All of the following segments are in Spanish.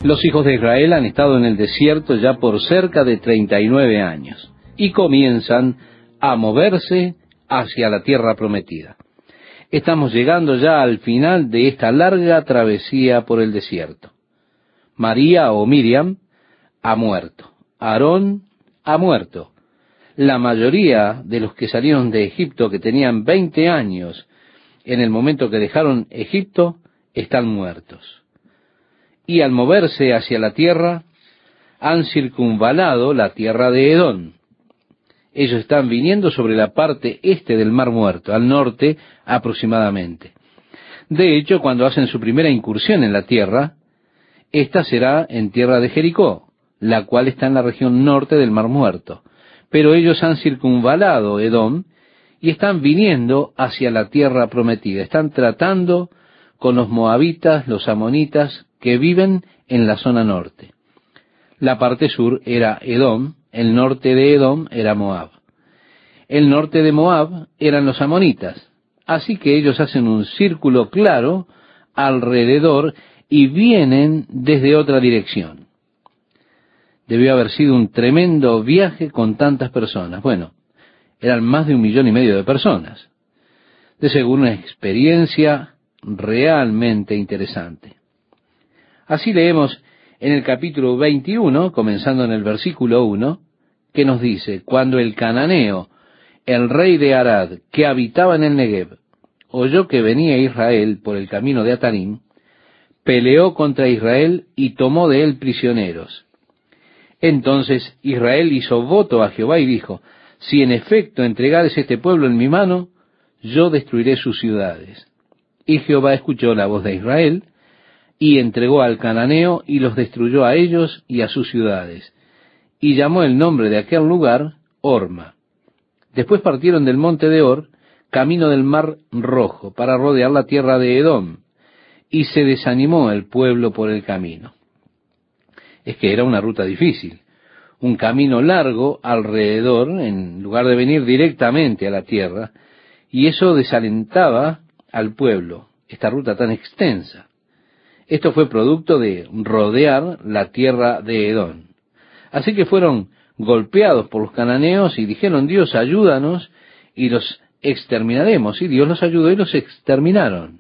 Los hijos de Israel han estado en el desierto ya por cerca de 39 años y comienzan a moverse hacia la tierra prometida. Estamos llegando ya al final de esta larga travesía por el desierto. María o Miriam ha muerto. Aarón ha muerto. La mayoría de los que salieron de Egipto, que tenían 20 años en el momento que dejaron Egipto, están muertos. Y al moverse hacia la tierra, han circunvalado la tierra de Edom. Ellos están viniendo sobre la parte este del Mar Muerto, al norte aproximadamente. De hecho, cuando hacen su primera incursión en la tierra, esta será en tierra de Jericó, la cual está en la región norte del Mar Muerto. Pero ellos han circunvalado Edom y están viniendo hacia la tierra prometida. Están tratando con los moabitas, los amonitas, que viven en la zona norte. La parte sur era Edom, el norte de Edom era Moab. El norte de Moab eran los amonitas. Así que ellos hacen un círculo claro alrededor y vienen desde otra dirección. Debió haber sido un tremendo viaje con tantas personas. Bueno, eran más de 1,5 millones de personas. De seguro una experiencia realmente interesante. Así leemos en el capítulo 21, comenzando en el versículo 1, que nos dice: cuando el cananeo, el rey de Arad, que habitaba en el Negev, oyó que venía Israel por el camino de Atarim, peleó contra Israel y tomó de él prisioneros. Entonces Israel hizo voto a Jehová y dijo: si en efecto entregares este pueblo en mi mano, yo destruiré sus ciudades. Y Jehová escuchó la voz de Israel, y entregó al cananeo, y los destruyó a ellos y a sus ciudades. Y llamó el nombre de aquel lugar Horma. Después partieron del monte de Hor, camino del Mar Rojo, para rodear la tierra de Edom, y se desanimó el pueblo por el camino. Es que era una ruta difícil, un camino largo alrededor, en lugar de venir directamente a la tierra, y eso desalentaba al pueblo, esta ruta tan extensa. Esto fue producto de rodear la tierra de Edom. Así que fueron golpeados por los cananeos y dijeron: Dios, ayúdanos y los exterminaremos. Y Dios los ayudó y los exterminaron.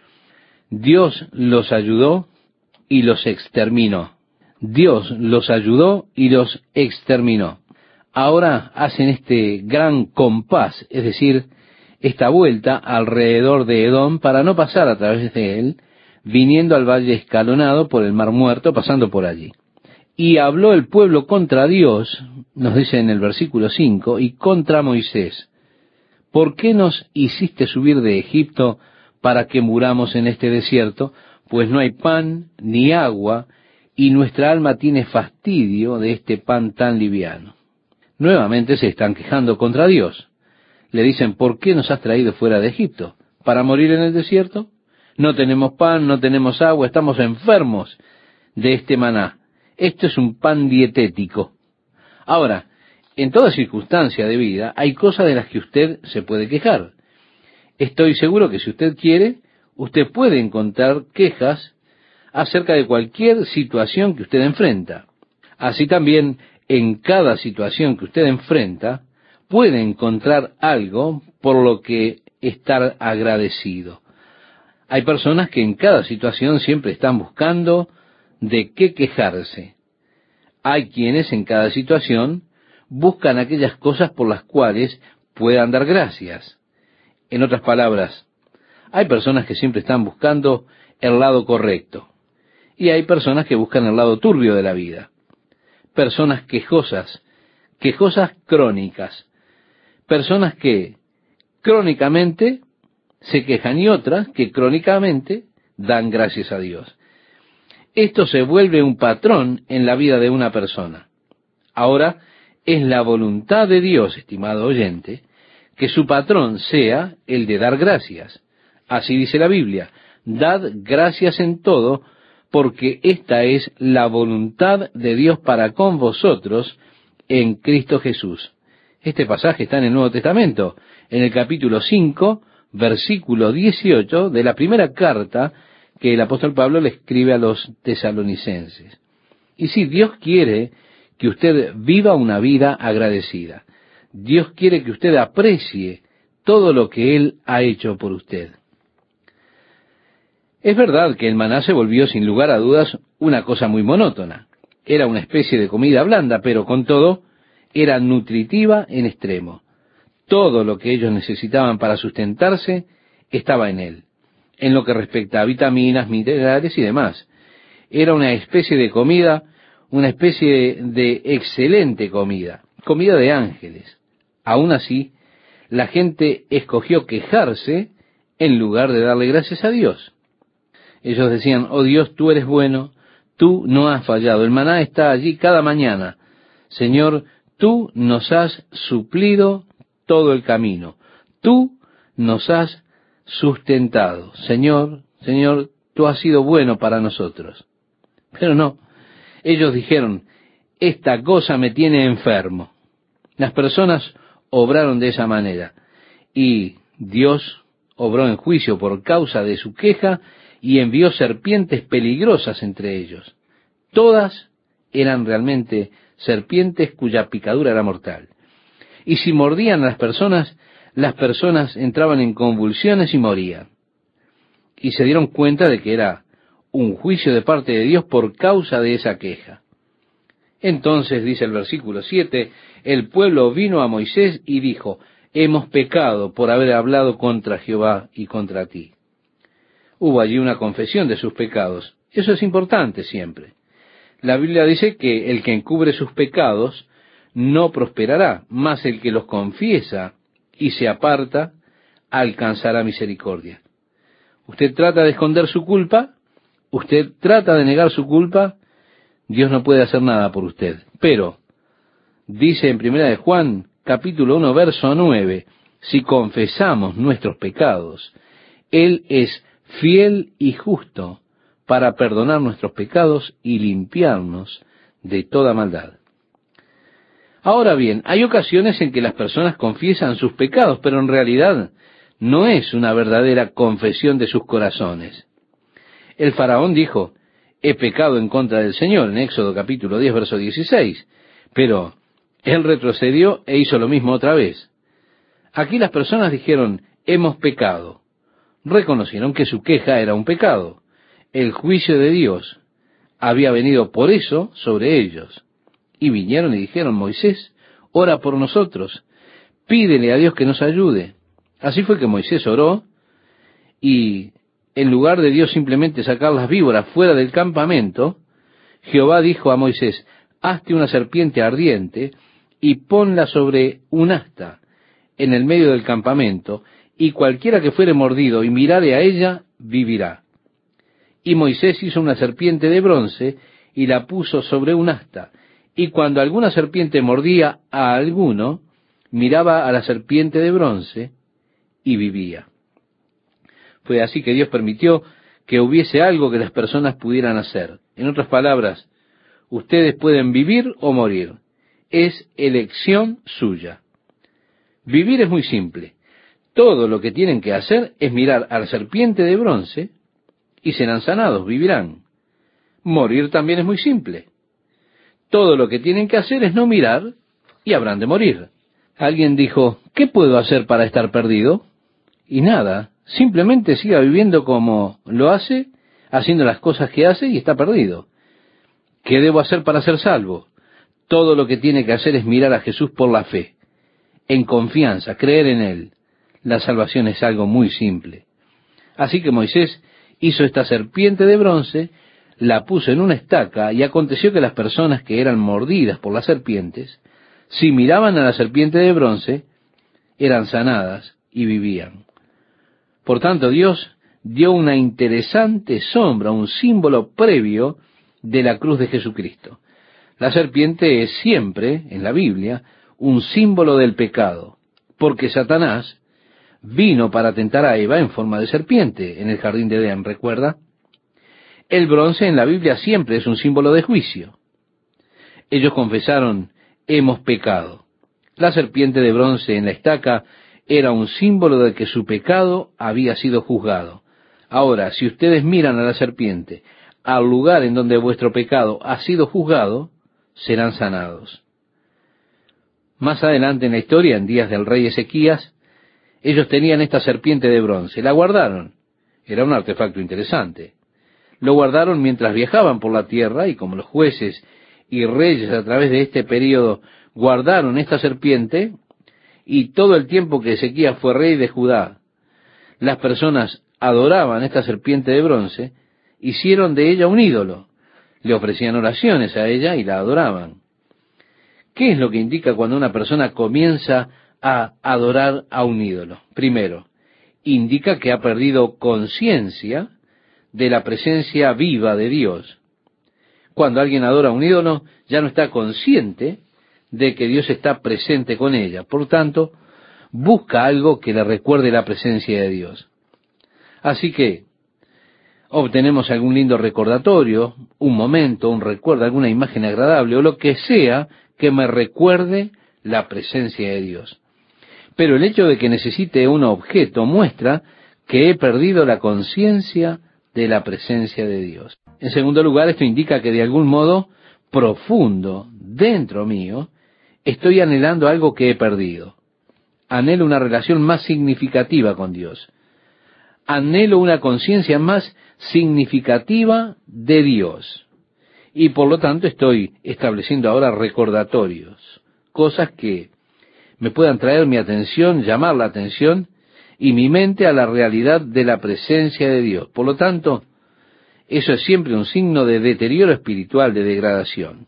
Dios los ayudó y los exterminó. Dios los ayudó y los exterminó. Ahora hacen este gran compás, es decir, esta vuelta alrededor de Edom para no pasar a través de él, viniendo al valle escalonado por el Mar Muerto, pasando por allí. Y habló el pueblo contra Dios, nos dice en el versículo 5, y contra Moisés: ¿por qué nos hiciste subir de Egipto para que muramos en este desierto? Pues no hay pan ni agua, y nuestra alma tiene fastidio de este pan tan liviano. Nuevamente se están quejando contra Dios. Le dicen: ¿por qué nos has traído fuera de Egipto? ¿Para morir en el desierto? No tenemos pan, no tenemos agua, estamos enfermos de este maná. Esto es un pan dietético. Ahora, en toda circunstancia de vida hay cosas de las que usted se puede quejar. Estoy seguro que si usted quiere, usted puede encontrar quejas acerca de cualquier situación que usted enfrenta. Así también, en cada situación que usted enfrenta, puede encontrar algo por lo que estar agradecido. Hay personas que en cada situación siempre están buscando de qué quejarse. Hay quienes en cada situación buscan aquellas cosas por las cuales puedan dar gracias. En otras palabras, hay personas que siempre están buscando el lado correcto. Y hay personas que buscan el lado turbio de la vida. Personas quejosas crónicas. Personas que crónicamente se quejan y otras que crónicamente dan gracias a Dios. Esto se vuelve un patrón en la vida de una persona. Ahora, es la voluntad de Dios, estimado oyente, que su patrón sea el de dar gracias. Así dice la Biblia: dad gracias en todo, porque esta es la voluntad de Dios para con vosotros en Cristo Jesús. Este pasaje está en el Nuevo Testamento, en el capítulo 5, versículo 18 de la primera carta que el apóstol Pablo le escribe a los tesalonicenses. Y sí, Dios quiere que usted viva una vida agradecida. Dios quiere que usted aprecie todo lo que Él ha hecho por usted. Es verdad que el maná se volvió sin lugar a dudas una cosa muy monótona. Era una especie de comida blanda, pero con todo era nutritiva en extremo. Todo lo que ellos necesitaban para sustentarse estaba en él, en lo que respecta a vitaminas, minerales y demás. Era una especie de comida, una especie de excelente comida, comida de ángeles. Aún así, la gente escogió quejarse en lugar de darle gracias a Dios. Ellos decían: oh Dios, tú eres bueno, tú no has fallado, el maná está allí cada mañana. Señor, tú nos has suplido todo el camino, tú nos has sustentado. Señor, Señor, tú has sido bueno para nosotros. Pero no, ellos dijeron: esta cosa me tiene enfermo. Las personas obraron de esa manera, y Dios obró en juicio por causa de su queja, y envió serpientes peligrosas entre ellos. Todas eran realmente serpientes cuya picadura era mortal. Y si mordían a las personas entraban en convulsiones y morían. Y se dieron cuenta de que era un juicio de parte de Dios por causa de esa queja. Entonces, dice el versículo 7, el pueblo vino a Moisés y dijo: hemos pecado por haber hablado contra Jehová y contra ti. Hubo allí una confesión de sus pecados. Eso es importante siempre. La Biblia dice que el que encubre sus pecados no prosperará, mas el que los confiesa y se aparta alcanzará misericordia. Usted trata de esconder su culpa, usted trata de negar su culpa, Dios no puede hacer nada por usted. Pero, dice en 1 de Juan, capítulo 1, verso 9, si confesamos nuestros pecados, Él es fiel y justo para perdonar nuestros pecados y limpiarnos de toda maldad. Ahora bien, hay ocasiones en que las personas confiesan sus pecados, pero en realidad no es una verdadera confesión de sus corazones. El faraón dijo: he pecado en contra del Señor, en Éxodo capítulo 10, verso 16, pero él retrocedió e hizo lo mismo otra vez. Aquí las personas dijeron: hemos pecado. Reconocieron que su queja era un pecado. El juicio de Dios había venido por eso sobre ellos. Y vinieron y dijeron: Moisés, ora por nosotros, pídele a Dios que nos ayude. Así fue que Moisés oró, y en lugar de Dios simplemente sacar las víboras fuera del campamento, Jehová dijo a Moisés: hazte una serpiente ardiente y ponla sobre un asta en el medio del campamento, y cualquiera que fuere mordido y mirare a ella, vivirá. Y Moisés hizo una serpiente de bronce y la puso sobre un asta, y cuando alguna serpiente mordía a alguno, miraba a la serpiente de bronce y vivía. Fue así que Dios permitió que hubiese algo que las personas pudieran hacer. En otras palabras, ustedes pueden vivir o morir. Es elección suya. Vivir es muy simple. Todo lo que tienen que hacer es mirar a la serpiente de bronce y serán sanados, vivirán. Morir también es muy simple. Todo lo que tienen que hacer es no mirar y habrán de morir. Alguien dijo: ¿qué puedo hacer para estar perdido? Y nada, simplemente siga viviendo como lo hace, haciendo las cosas que hace y está perdido. ¿Qué debo hacer para ser salvo? Todo lo que tiene que hacer es mirar a Jesús por la fe, en confianza, creer en Él. La salvación es algo muy simple. Así que Moisés hizo esta serpiente de bronce, la puso en una estaca, y aconteció que las personas que eran mordidas por las serpientes, si miraban a la serpiente de bronce, eran sanadas y vivían. Por tanto, Dios dio una interesante sombra, un símbolo previo de la cruz de Jesucristo. La serpiente es siempre, en la Biblia, un símbolo del pecado, porque Satanás vino para tentar a Eva en forma de serpiente en el jardín de Edén, ¿recuerda? El bronce en la Biblia siempre es un símbolo de juicio. Ellos confesaron: hemos pecado. La serpiente de bronce en la estaca era un símbolo de que su pecado había sido juzgado. Ahora, si ustedes miran a la serpiente, al lugar en donde vuestro pecado ha sido juzgado, serán sanados. Más adelante en la historia, en días del rey Ezequías, ellos tenían esta serpiente de bronce, la guardaron. Era un artefacto interesante. Lo guardaron mientras viajaban por la tierra, y como los jueces y reyes a través de este período guardaron esta serpiente, y todo el tiempo que Ezequías fue rey de Judá, las personas adoraban esta serpiente de bronce, hicieron de ella un ídolo, le ofrecían oraciones a ella y la adoraban. ¿Qué es lo que indica cuando una persona comienza a adorar a un ídolo? Primero, indica que ha perdido conciencia de la presencia viva de Dios. Cuando alguien adora a un ídolo, ya no está consciente de que Dios está presente con ella. Por tanto, busca algo que le recuerde la presencia de Dios. Así que obtenemos algún lindo recordatorio, un momento, un recuerdo, alguna imagen agradable o lo que sea que me recuerde la presencia de Dios. Pero el hecho de que necesite un objeto muestra que he perdido la conciencia de la presencia de Dios. En segundo lugar, esto indica que de algún modo profundo, dentro mío, estoy anhelando algo que he perdido. Anhelo una relación más significativa con Dios. Anhelo una conciencia más significativa de Dios. Y por lo tanto estoy estableciendo ahora recordatorios, cosas que me puedan traer mi atención, llamar la atención y mi mente a la realidad de la presencia de Dios. Por lo tanto, eso es siempre un signo de deterioro espiritual, de degradación.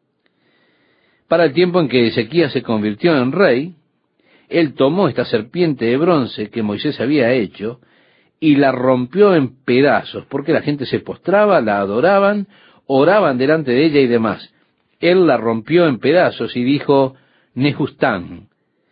Para el tiempo en que Ezequías se convirtió en rey, él tomó esta serpiente de bronce que Moisés había hecho y la rompió en pedazos, porque la gente se postraba, la adoraban, oraban delante de ella y demás. Él la rompió en pedazos y dijo, Nehustán.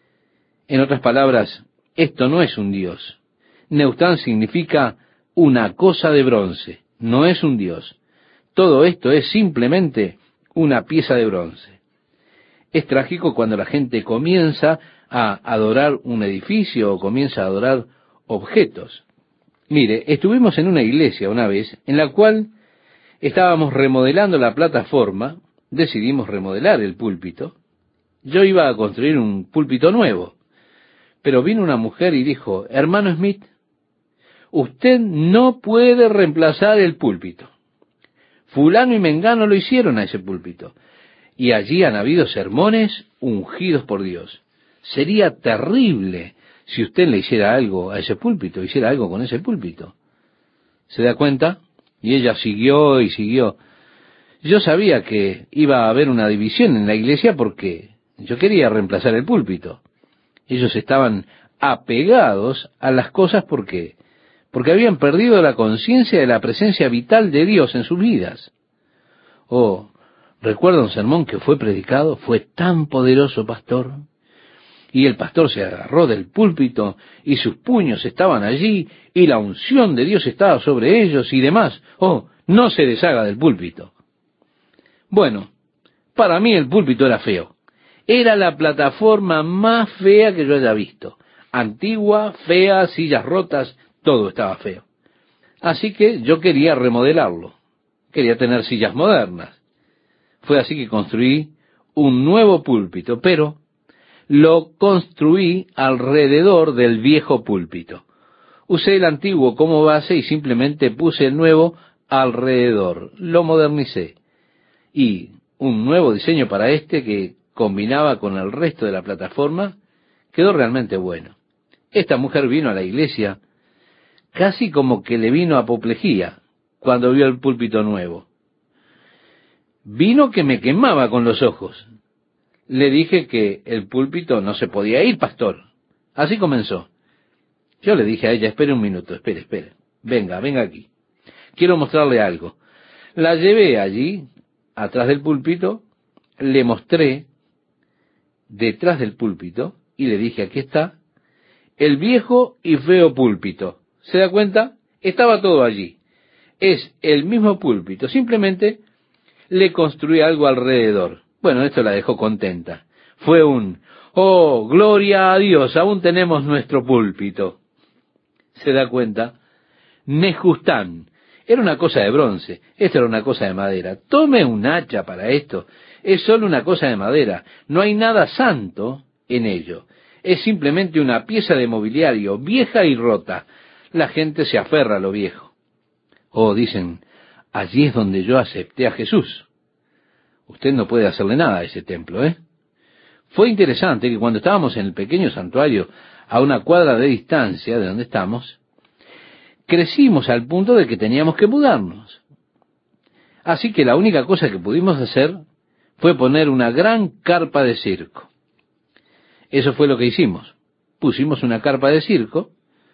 En otras palabras, esto no es un dios. Nehustán significa una cosa de bronce, no es un dios. Todo esto es simplemente una pieza de bronce. Es trágico cuando la gente comienza a adorar un edificio o comienza a adorar objetos. Mire, estuvimos en una iglesia una vez en la cual estábamos remodelando la plataforma, decidimos remodelar el púlpito. Yo iba a construir un púlpito nuevo, pero vino una mujer y dijo, hermano Smith, usted no puede reemplazar el púlpito. Fulano y Mengano lo hicieron a ese púlpito. Y allí han habido sermones ungidos por Dios. Sería terrible si usted le hiciera algo a ese púlpito, hiciera algo con ese púlpito. ¿Se da cuenta? Y ella siguió y siguió. Yo sabía que iba a haber una división en la iglesia porque yo quería reemplazar el púlpito. Ellos estaban apegados a las cosas porque habían perdido la conciencia de la presencia vital de Dios en sus vidas. Oh, recuerda un sermón que fue predicado, fue tan poderoso, pastor. Y el pastor se agarró del púlpito y sus puños estaban allí y la unción de Dios estaba sobre ellos y demás. Oh, no se deshaga del púlpito. Bueno, para mí el púlpito era feo. Era la plataforma más fea que yo haya visto. Antigua, fea, sillas rotas, todo estaba feo. Así que yo quería remodelarlo. Quería tener sillas modernas. Fue así que construí un nuevo púlpito, pero lo construí alrededor del viejo púlpito. Usé el antiguo como base y simplemente puse el nuevo alrededor. Lo modernicé. Y un nuevo diseño para este que combinaba con el resto de la plataforma quedó realmente bueno. Esta mujer vino a la iglesia casi como que le vino apoplejía cuando vio el púlpito nuevo. Vino que me quemaba con los ojos. Le dije que el púlpito no se podía ir, pastor. Así comenzó. Yo le dije a ella, espere un minuto, espere. Venga aquí. Quiero mostrarle algo. La llevé allí, atrás del púlpito, le mostré detrás del púlpito y le dije, aquí está, el viejo y feo púlpito. ¿Se da cuenta? Estaba todo allí. Es el mismo púlpito, simplemente le construí algo alrededor. Bueno, esto la dejó contenta. Fue oh, gloria a Dios, aún tenemos nuestro púlpito. ¿Se da cuenta? Nehustán. Era una cosa de bronce, esto era una cosa de madera. Tome un hacha para esto, es solo una cosa de madera, no hay nada santo en ello. Es simplemente una pieza de mobiliario vieja y rota. La gente se aferra a lo viejo. Oh, dicen, allí es donde yo acepté a Jesús. Usted no puede hacerle nada a ese templo, ¿eh? Fue interesante que cuando estábamos en el pequeño santuario, a una cuadra de distancia de donde estamos, crecimos al punto de que teníamos que mudarnos. Así que la única cosa que pudimos hacer fue poner una gran carpa de circo. Eso fue lo que hicimos. Pusimos una carpa de circo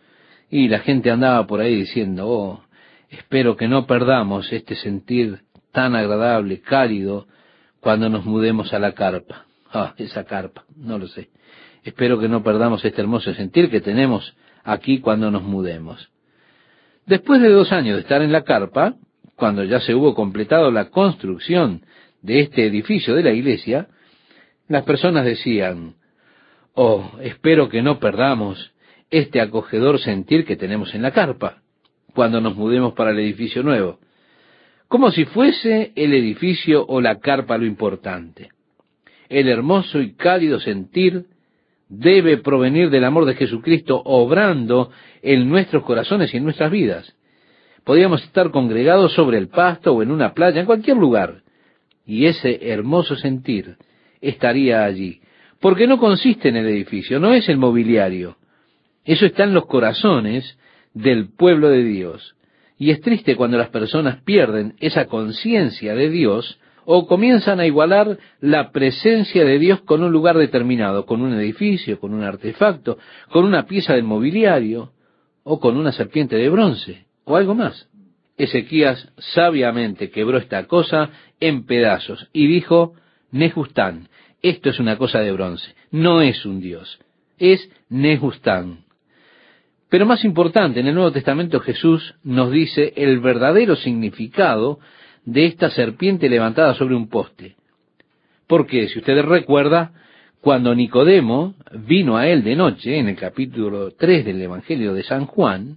y la gente andaba por ahí diciendo, oh, espero que no perdamos este sentir tan agradable, cálido, cuando nos mudemos a la carpa. Ah, esa carpa, no lo sé. Espero que no perdamos este hermoso sentir que tenemos aquí cuando nos mudemos. Después de 2 años de estar en la carpa, cuando ya se hubo completado la construcción de este edificio de la iglesia, las personas decían, oh, espero que no perdamos este acogedor sentir que tenemos en la carpa cuando nos mudemos para el edificio nuevo. Como si fuese el edificio o la carpa lo importante. El hermoso y cálido sentir debe provenir del amor de Jesucristo obrando en nuestros corazones y en nuestras vidas. Podríamos estar congregados sobre el pasto o en una playa, en cualquier lugar, y ese hermoso sentir estaría allí. Porque no consiste en el edificio, no es el mobiliario. Eso está en los corazones del pueblo de Dios. Y es triste cuando las personas pierden esa conciencia de Dios o comienzan a igualar la presencia de Dios con un lugar determinado, con un edificio, con un artefacto, con una pieza del mobiliario o con una serpiente de bronce o algo más. Ezequías sabiamente quebró esta cosa en pedazos y dijo, Nehustán, esto es una cosa de bronce, no es un Dios, es Nehustán. Pero más importante, en el Nuevo Testamento Jesús nos dice el verdadero significado de esta serpiente levantada sobre un poste. Porque, si usted recuerda, cuando Nicodemo vino a él de noche, en el capítulo 3 del Evangelio de San Juan,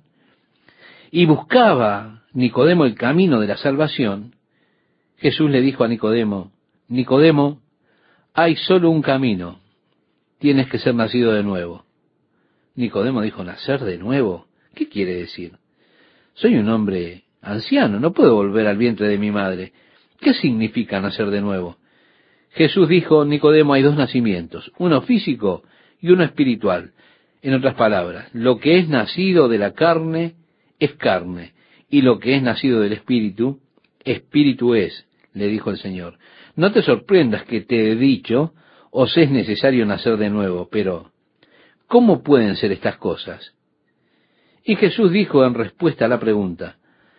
y buscaba Nicodemo el camino de la salvación, Jesús le dijo a Nicodemo, Nicodemo, hay solo un camino, tienes que ser nacido de nuevo. Nicodemo dijo, ¿nacer de nuevo? ¿Qué quiere decir? Soy un hombre anciano, no puedo volver al vientre de mi madre. ¿Qué significa nacer de nuevo? Jesús dijo, Nicodemo, hay 2 nacimientos, uno físico y uno espiritual. En otras palabras, lo que es nacido de la carne es carne, y lo que es nacido del espíritu, espíritu es, le dijo el Señor. No te sorprendas que te he dicho, os es necesario nacer de nuevo, pero ¿cómo pueden ser estas cosas? Y Jesús dijo en respuesta a la pregunta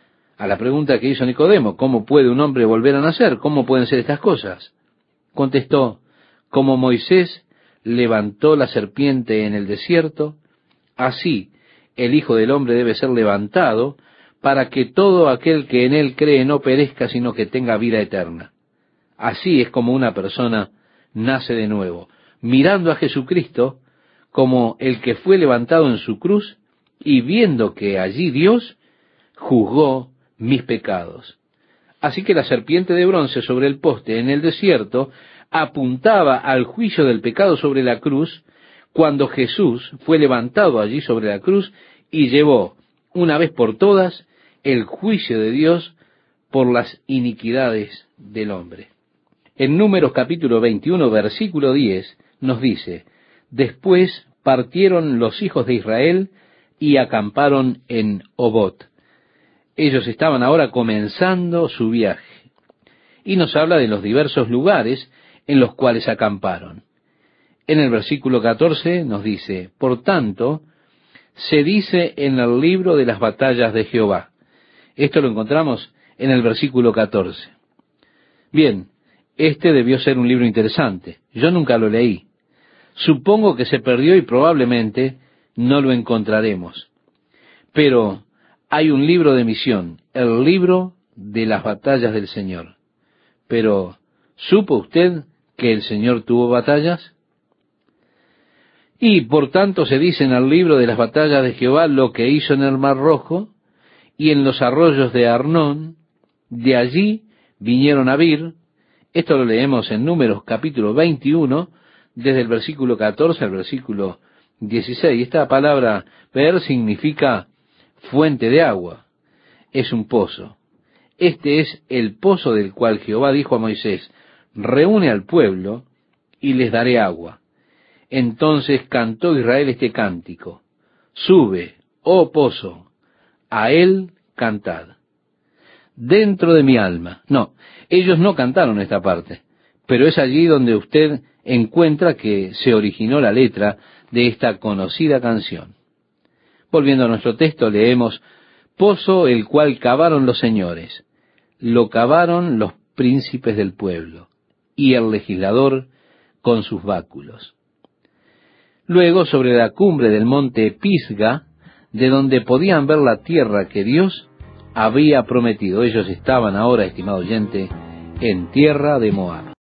que hizo Nicodemo, ¿cómo puede un hombre volver a nacer? ¿Cómo pueden ser estas cosas? Contestó, como Moisés levantó la serpiente en el desierto, así el Hijo del Hombre debe ser levantado para que todo aquel que en él cree no perezca, sino que tenga vida eterna. Así es como una persona nace de nuevo, mirando a Jesucristo como el que fue levantado en su cruz y viendo que allí Dios juzgó mis pecados. Así que la serpiente de bronce sobre el poste en el desierto apuntaba al juicio del pecado sobre la cruz, cuando Jesús fue levantado allí sobre la cruz y llevó, una vez por todas, el juicio de Dios por las iniquidades del hombre. En Números capítulo 21, versículo 10, nos dice, después partieron los hijos de Israel y acamparon en Obot. Ellos estaban ahora comenzando su viaje. Y nos habla de los diversos lugares en los cuales acamparon. En el versículo 14 nos dice, por tanto, se dice en el libro de las batallas de Jehová. Esto lo encontramos en el versículo 14. Bien, este debió ser un libro interesante. Yo nunca lo leí. Supongo que se perdió y probablemente no lo encontraremos. Pero hay un libro de misión, el libro de las batallas del Señor. Pero, ¿supo usted que el Señor tuvo batallas? Y por tanto se dice en el libro de las batallas de Jehová lo que hizo en el Mar Rojo y en los arroyos de Arnón, de allí vinieron a vir. Esto lo leemos en Números capítulo 21, desde el versículo 14 al versículo 16. Esta palabra ver significa fuente de agua, es un pozo. Este es el pozo del cual Jehová dijo a Moisés: reúne al pueblo y les daré agua. Entonces cantó Israel este cántico: sube, oh pozo, a él cantad. Dentro de mi alma. No, ellos no cantaron esta parte, pero es allí donde usted encuentra que se originó la letra de esta conocida canción. Volviendo a nuestro texto, leemos: pozo el cual cavaron los señores, lo cavaron los príncipes del pueblo, y el legislador con sus báculos. Luego, sobre la cumbre del monte Pisga, de donde podían ver la tierra que Dios había prometido. Ellos estaban ahora, estimado oyente, en tierra de Moab.